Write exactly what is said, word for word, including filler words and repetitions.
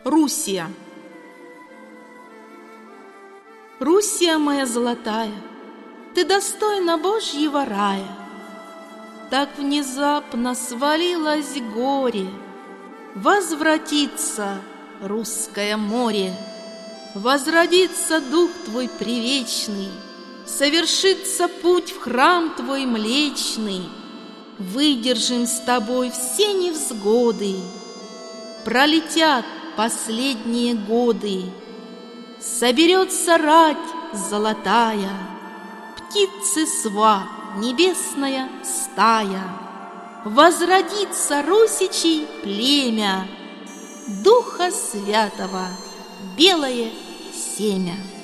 Руссия. Руссия моя золотая, ты достойна Божьего рая. Так внезапно свалилось горе, возвратится русское море, возродится дух твой привечный, совершится путь в храм твой млечный. Выдержим с тобой все невзгоды, пролетят последние годы. Соберется рать золотая, птицы сва, небесная стая. Возродится русичей племя, Духа Святого белое семя.